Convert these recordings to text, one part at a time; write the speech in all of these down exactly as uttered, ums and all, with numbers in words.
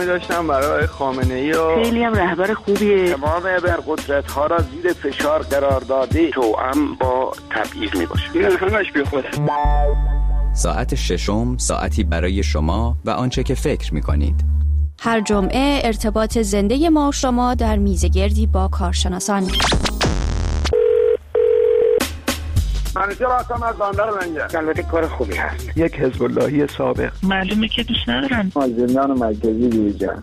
داشتم برای خامنه‌ای و خیلی هم رهبر خوبیه. تمام ابرقدرت ها را زیر فشار قرار داده توأم با تبعیض میباشه. این همش بی خوده. ساعت ششم، ساعتی برای شما و آنچه که فکر می‌کنید. هر جمعه ارتباط زنده ما و شما در میزگردی با کارشناسان. منیجر هستم از بندر منجر. البته کار خوبی هست. یک حزب اللهی سابق. معلومه که دوست ندارن. از زندان مرکزی بیرون.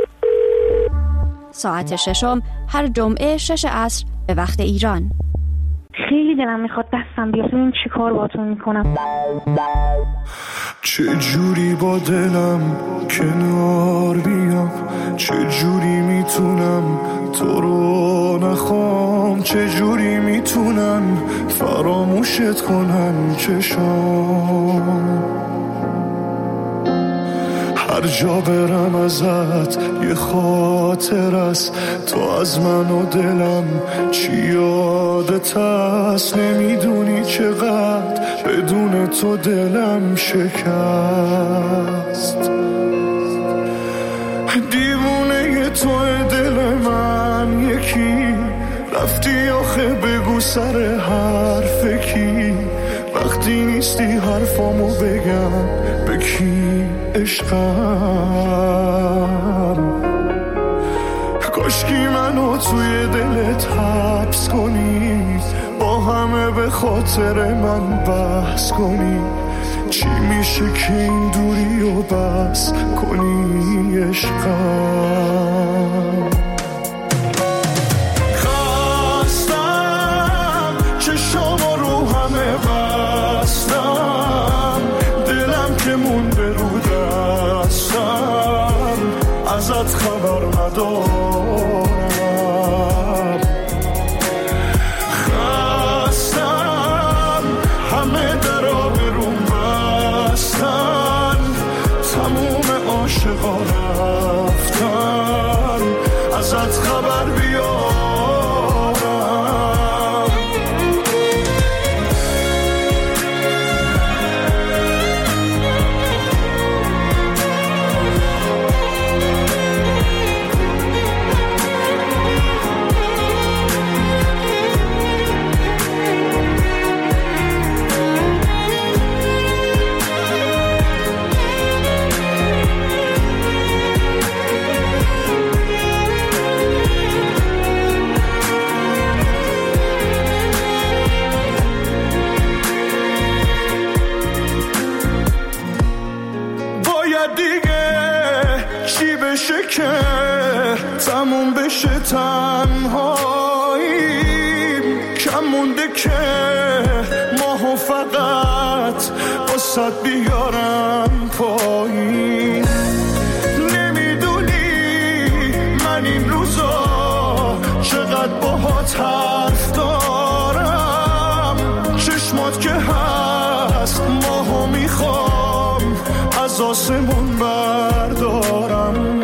ساعت ششم هر جمعه شش عصر به وقت ایران. خیلی دلم میخواد دستم بیاد ببین چی کار باهاتون میکنم. چه جوری با دلم کنار بیام، چه جوری میتونم تو رو نخوام، چه جوری میتونم فراموشت کنم چشام. هر جا برم ازت یه خاطر است، تو از من و دلم چی یادت هست. نمیدونی چقدر بدون تو دلم شکست. دیوونه تو دل من یکی، رفتی آخه بگو سر حرف کی. وقتی نیستی حرفامو بگم به کی عشقم. کاشکی منو توی دلت حبس کنی، با همه به خاطر من بحث کنی. چی میشه که این دوری و بس کنی عشقم. خواستم چشامو رو همه بستم، دلم که مونده رو دستم، ازت خبر ندارم. خواستم همه درا برون بستن، تموم عاشقا رفتن، ازت خبر بیارم. که تموم بشه تنهاییم، کم مونده که ماهو فقط واسد بیارم پایین. نمیدونی من این روزا چقدر باهات حرف دارم، چشمات که هست ماهو میخوام از آسمون بردارم.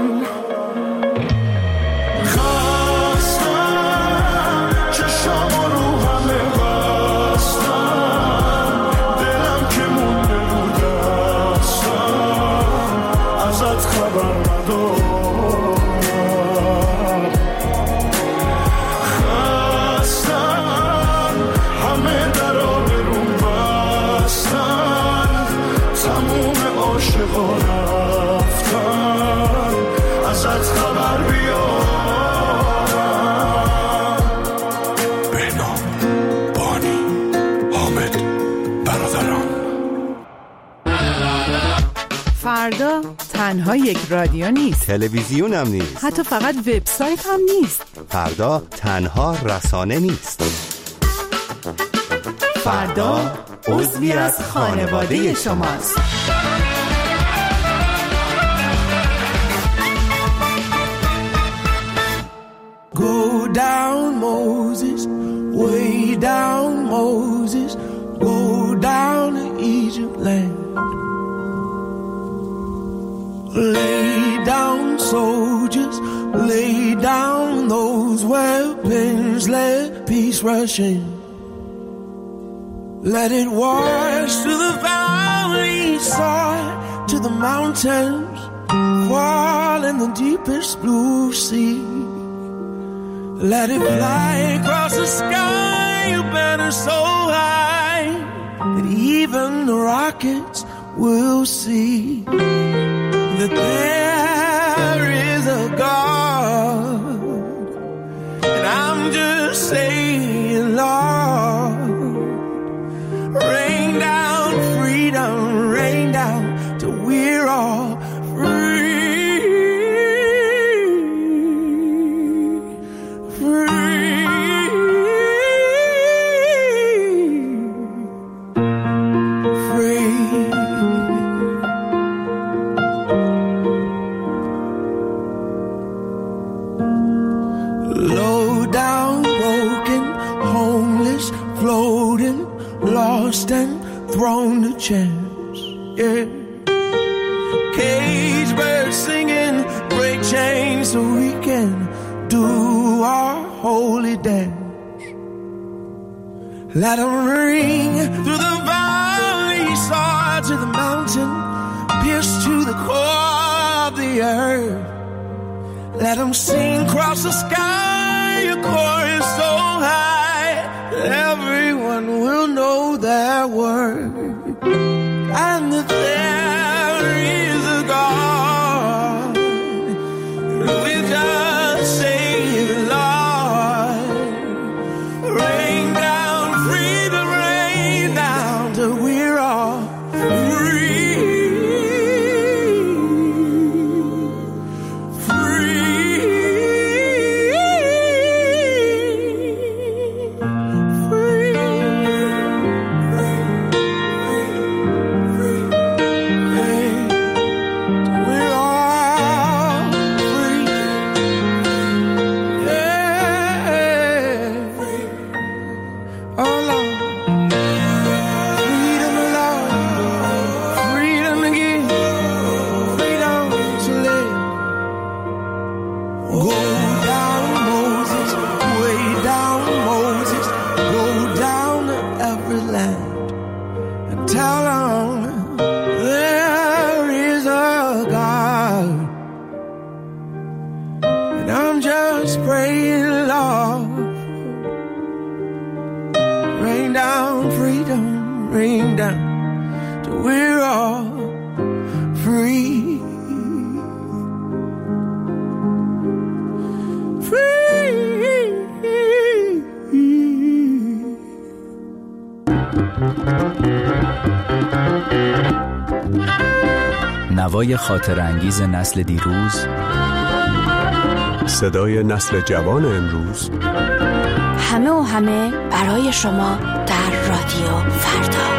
فردا تنها یک رادیو نیست، تلویزیون هم نیست، حتی فقط وبسایت هم نیست. فردا تنها رسانه نیست. فردا عضوی از خانواده شماست. Go down Moses, way down Moses, go down to Egypt land. Lay down soldiers, lay down those weapons, let peace rush in. Let it wash to the valley side, to the mountains, fall in the deepest blue sea. Let it fly across the sky, a banner so high that even the rockets will see that there is a God. And I'm just saying, Lord, rain down freedom, rain down till we're all free. And thrown a chance, yeah. Cage birds singing, break chains so we can do our holy dance. Let them ring through the valley, soar to the mountain, pierce to the core of the earth. Let them sing across the sky, a chorus so high everyone will know their word, and that there is a God. We just say, Lord, rain down freedom, rain down till we're all free. نوای خاطر انگیز نسل دیروز، صدای نسل جوان امروز، همه و همه برای شما در رادیو فردا.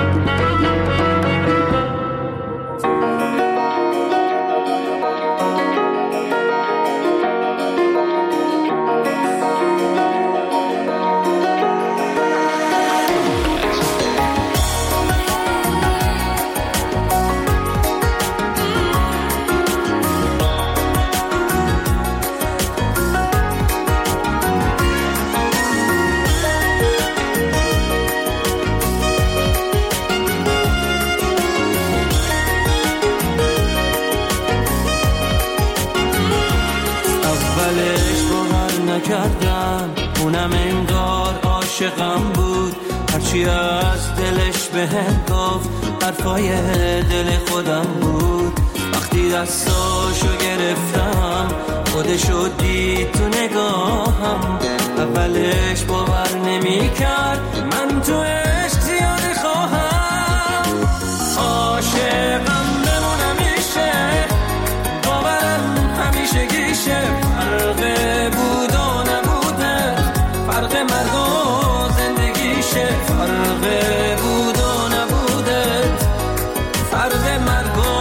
کردم اونم انگار عاشقم بود، هرچی از دلش بهم گفت حرفای دل خودم بود. وقتی دستاشو گرفتم خودشو دید تو نگاهم، اولش باور نمی کرد من تو عشق زیاده خواهم. عاشقم بمونم میشه، باورم همیشه گیشه، فرق بود و نبوده، فرق مرگ و زندگیشه، فرق بود و نبوده، فرق مرگ و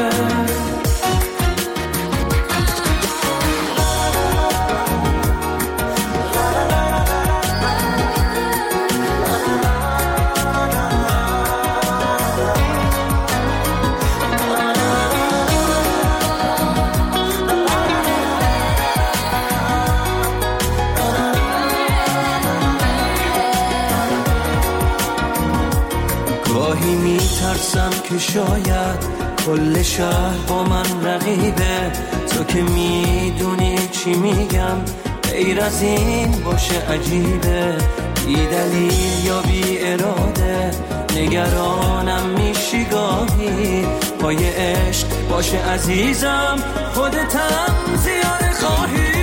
زندگیشه. میترسم که شاید کل شهر با من رقیبه. تو که میدونی چی میگم، غیر از این باشه عجیبه. بی دلیل یا بی اراده نگرانم میشی گاهی. پای عشق باشه عزیزم، خودتم زیاده خواهی.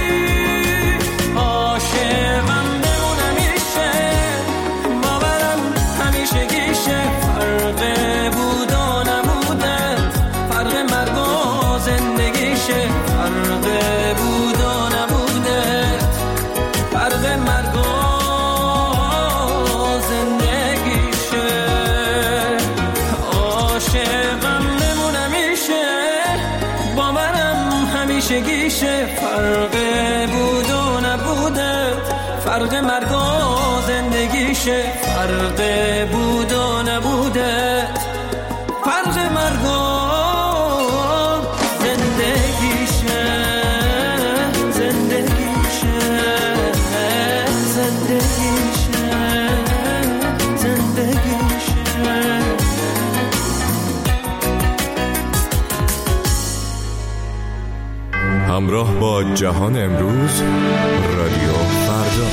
عاشقم بمونم میشه، باورم همیشه گیشه. فرق بود و نبوده، فرق مرگ و زندگیشه. فرق بود و نبوده، فرق مرگ و زندگیشه. عاشقم بمونم میشه، باورم همیشه گیشه. فرق بود و نبوده، فرق مرگ و زندگیشه. فرق بود و نبوده، فرق مرگ و زندگیشه. زندگیشه زندگیشه زندگیشه. همراه با جهان امروز، رادیو فردا.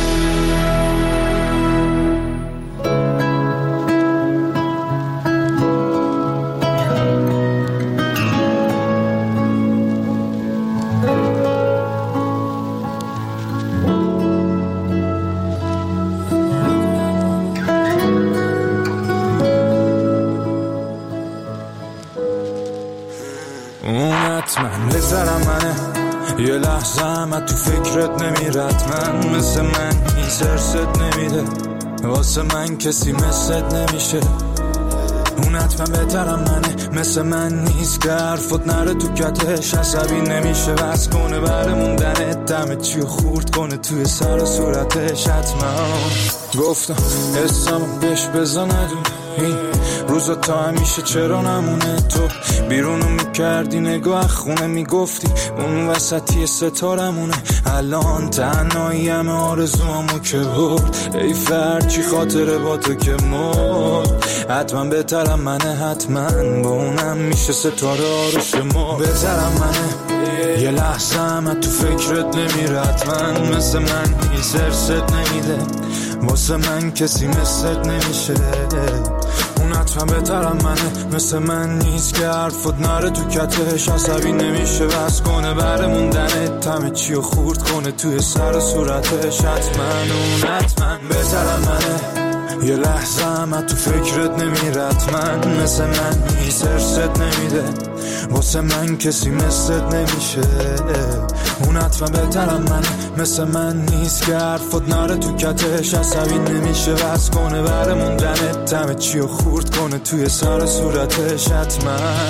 من بذارم منه یه لحظه هم تو فکرت نمیرد. من مثل من این سرست نمیده، واسه من کسی مثلت نمیشه. اون حتما بهترم منه، مثل من نیست که حرفت نره تو کتش. عصبی نمیشه بس کنه بره موندنت، دمت چیو خورد کنه توی سر و صورتش. حتما گفتم اسمم بهش بزا ندون، این روزا تا همیشه چرا نمونه. تو بیرونو میکردی نگاه خونه، میگفتی اون وسطی ستارمونه. الان تنهایی همه آرزوامو که برد، ای فرد چی خاطره با تو که مرد. حتما بهترم منه، حتما با اونم میشه ستاره آروش ما. بهترم منه یه لحظه هم تو فکرت نمیرد. من مثل من این سرست نمیده، واسه من کسی مثلت نمیشه. اون حتما بهترم منه، مثل من نیست که حرفت نره تو کتش. عصبی نمیشه بس کنه بره موندنت، همه چیو خورد کنه توی سر و صورتش. حتما اون حتما بهترم منه، یه لحظه هم تو فکرت نمیرد. من مثل من نیست سرست نمیده، واسه من کسی مثلت نمیشه. اون حتما بهترم منه، مثل من نیست که حرفت نره تو کتش. عصبی نمیشه بس کنه بره موندنت، همه چیو خورد کنه توی سر صورتش. حتما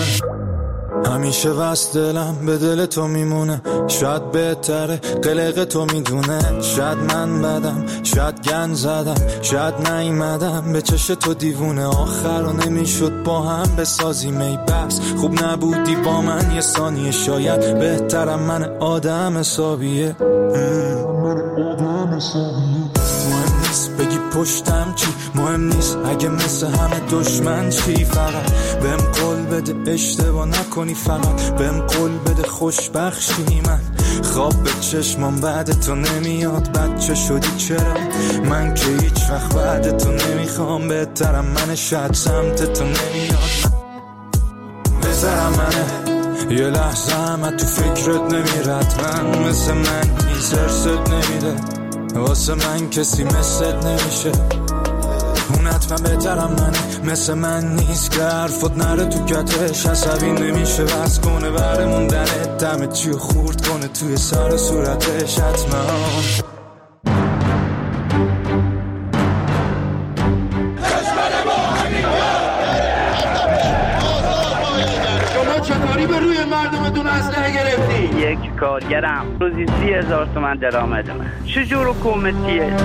همیشه وست دلم به دل تو میمونه، شاید بهتره قلق تو میدونه. شاید من بدم، شاید گن زدم، شاید نیومدم به چش تو دیوونه. آخر رو نمیشد با هم بسازیم ای بس، خوب نبودی با من یه ثانیه. شاید بهترم من آدم حسابیه، مهم نیست بگی پشتم چی، مهم نیست اگه مثل همه دشمن چی. فقط بهم قول بده اشتباه نکنی، فقط بهم قول بده خوشبخشی. من خواب به چشمم بعد تو نمیاد، بچه شدی چرا؟ من که هیچ وقت بعد تو نمیخوام. بهترم منه، شاید سمت تو نمیاد. بهترم منه یه لحظه هم تو فکرت نمیرد. من مثل من این سرست نمیده، واسه من کسی مثلت نمیشه. اون حتما بهترم منه، مثل من نیست که حرفت نره تو کتش. عصبی نمیشه بس کنه بره موندنت، دمت چیو خورد کنه توی سر صورتش. حتما چطوری به روی مردمتون اسلحه گرفتی؟ یک کارگرم روزی سی هزار تومن درآمد من. چجور حکومتیه؟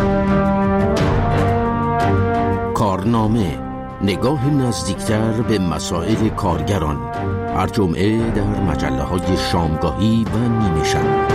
کارنامه، نگاه نزدیکتر به مسائل کارگران. هر جمعه در مجله های شامگاهی و نیمه شب.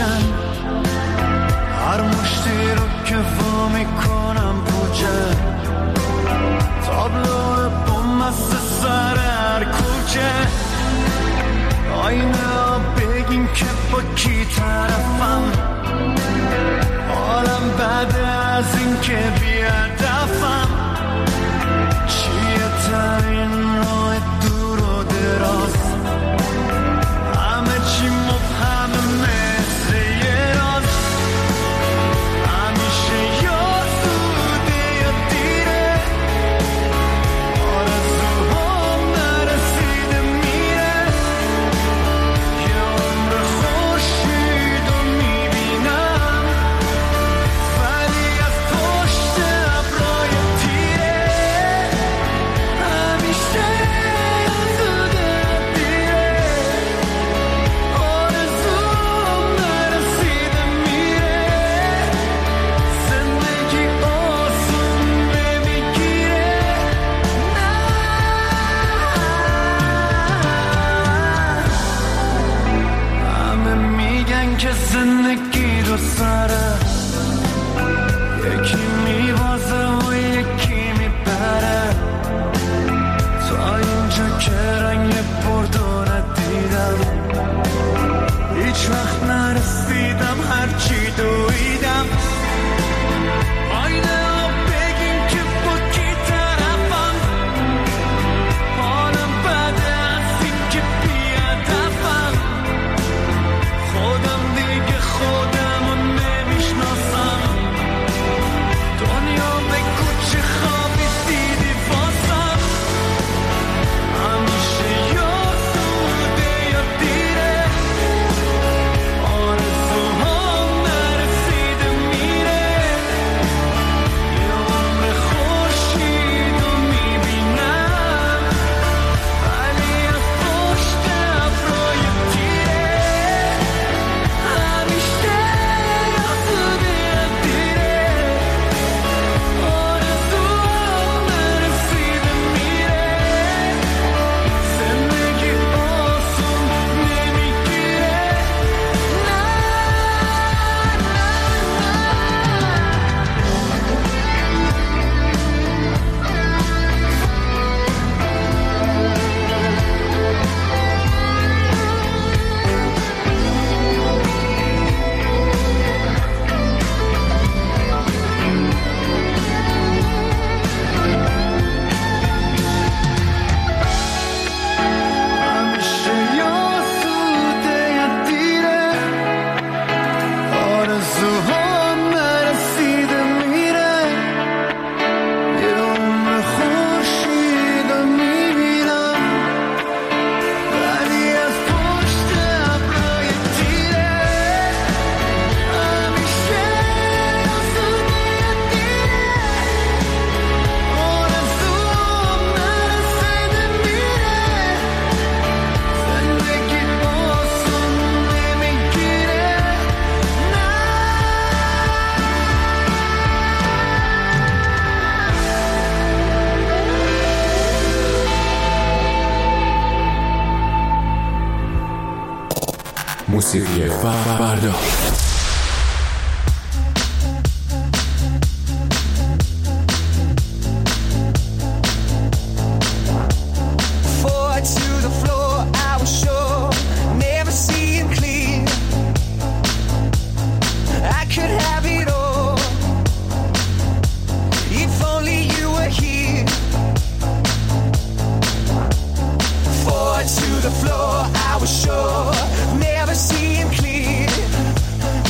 من، هر مشتی رو که وا میکنم پوچه، تابلو بوم است سر هر کوچه، آینه ها بگین که با کی طرفم، حالم بعد از این که بی‌هدفم، چیه ترین راه دور و دراز، همه چی مبهمه مثل یه راز، همیشه یا زوده یا دیره، آرزوهام نرسیده میره، یه عمر خورشید رو میبینم ولی از پشت ابرهای تیره، همیشه یا زوده یا دیره، آرزوهام نرسیده میره، زندگی آسون نمیگیره، همه میگن که زندگی دو سره، یکی میبازه و یکی میبره، تا اینجا که رنگ بردو ندیدم، هیچ وقت نرسیدم هرچی دویدم، آینه ها بگین که با کی طرفم، حالم بده از این که بی‌هدفم، خودم دیگه خودم رو نمیشناسم، دنیا بگو چه خوابی دیدی واسم، همیشه یا زوده یا دیره، آرزوهام نرسیده میره، یه عمر خورشید رو میبینم ولی از پشت ابرهای تیره، همیشه یا زوده یا دیره، آرزوهام نرسیده میره، زندگی آسون نمیگیره، همیشه یا زوده یا دیره، آرزوهام نرسیده میره، یه عمر خورشید رو میبینم ولی از پشت ابرهای تیره، همیشه یا زوده یا دیره، آرزوهام نرسیده میره، زندگی آسون نمیگیره، موسیقی فردا. Forward to the floor, I was sure, never seeing clear. I could have it all, if only you were here. Forward to the floor, I was sure, never seeing clear.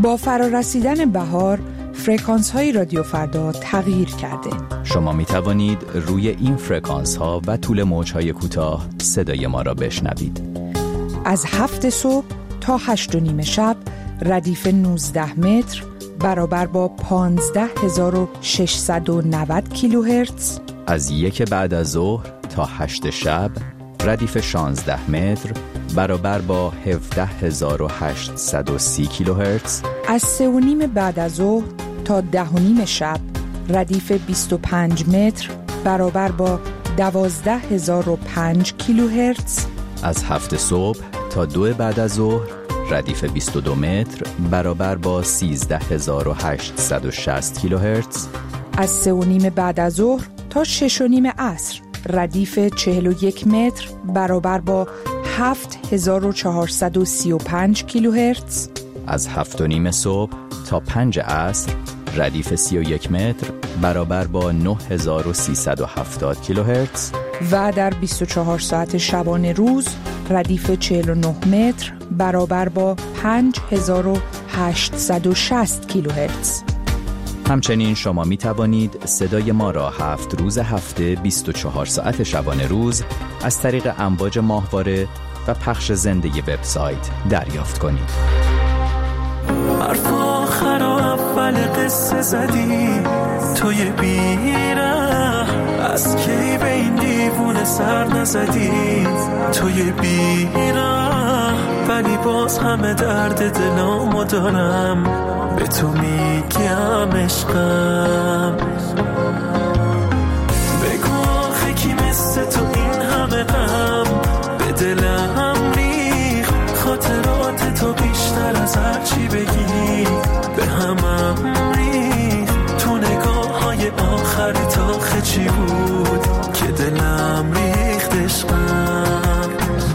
با فرارسیدن بهار فرکانس های رادیو فردا تغییر کرده. شما می توانید روی این فرکانس ها و طول موج های کوتاه صدای ما را بشنوید. از هفت صبح تا هشت و نیم شب ردیف نوزده متر برابر با پانزده هزار و ششصد و نود کیلوهرتز. از یک بعد از ظهر تا هشت شب ردیف شانزده متر برابر با هفده هزار و هشتصد و سی کیلوهرتز. از سه و نیم بعد از ظهر تا ده و نیم شب ردیف بیست و پنج متر برابر با دوازده هزار و پنج کیلوهرتز. از هفت صبح تا دو بعد از ظهر ردیف بیست و دو متر برابر با سیزده هزار و هشتصد و شصت کیلوهرتز. از سه و نیم بعد از ظهر تا شش و نیم عصر ردیف چهل و یک متر برابر با هفت هزار و چهارصد و سی و پنج کیلوهرتز. از هفت و نیم صبح تا پنج عصر ردیف سی و یک متر برابر با نه هزار و سیصد و هفتاد کیلوهرتز. و در بیست و چهار ساعت شبانه روز ردیف چهل و نه متر برابر با پنج هزار و هشتصد و شصت کیلوهرتز. همچنین شما می توانید صدای ما را هفت روز هفته بیست و چهار ساعت شبانه روز از طریق امواج ماهواره و پخش زنده وبسایت دریافت کنید. حرف آخر و اول قصه زدی توی بیره، از کی به این دیوونه سر نزدی توی بیره، ولی باز همه درد دلامو دارم به تو میگم عشقم. بگو آخه کی مثل تو این همه غم به دلم ریخ، خاطرات تو بیشتر از هر چی بگی به همم ریخ. تو نگاه های آخر تا چی بود که دلم ریخت عشقم.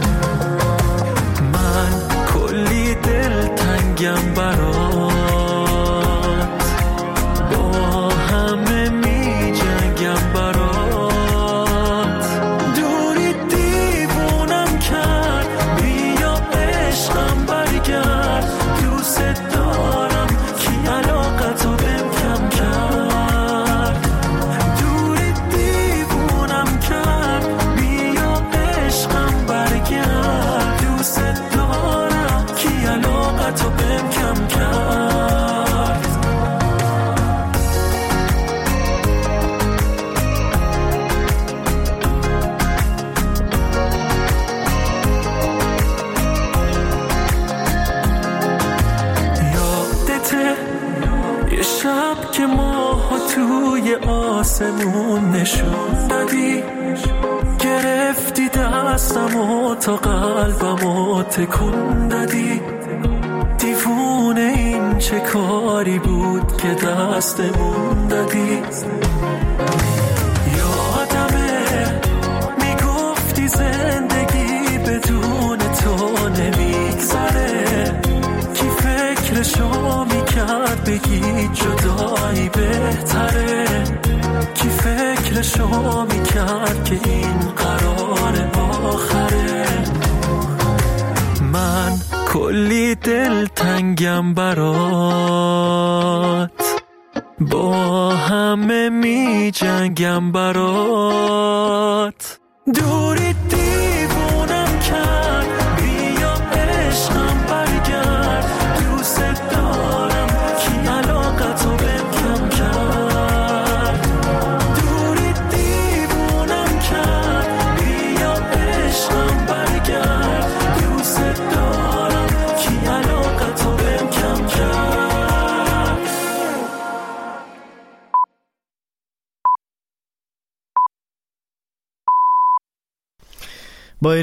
من کلی دل تنگم برات، با همه می جنگم برات. دوری دیوونم کرد، بیا عشقم برگرد. دوست دارم کی علاقتو بهم کم کرد. دوری دیوونم کرد، بیا عشقم برگرد. دوست دارم کی علاقتو بهم کم کرد. یه شب که ماه توی آسمون نشون دادی، گرفتی دستم و تا قلبم و تکون دادی. دیوونه این چه کاری بود که دستمون دادی. یادمه میگفتی زندگی بدون تو نمیگذره، کی فکرشو میکرد بگی جدایی بهتره، کی فکرشو میکرد که این قرار آخره. من کلی دل تنگم برات، با همه می جنگم برات. دوری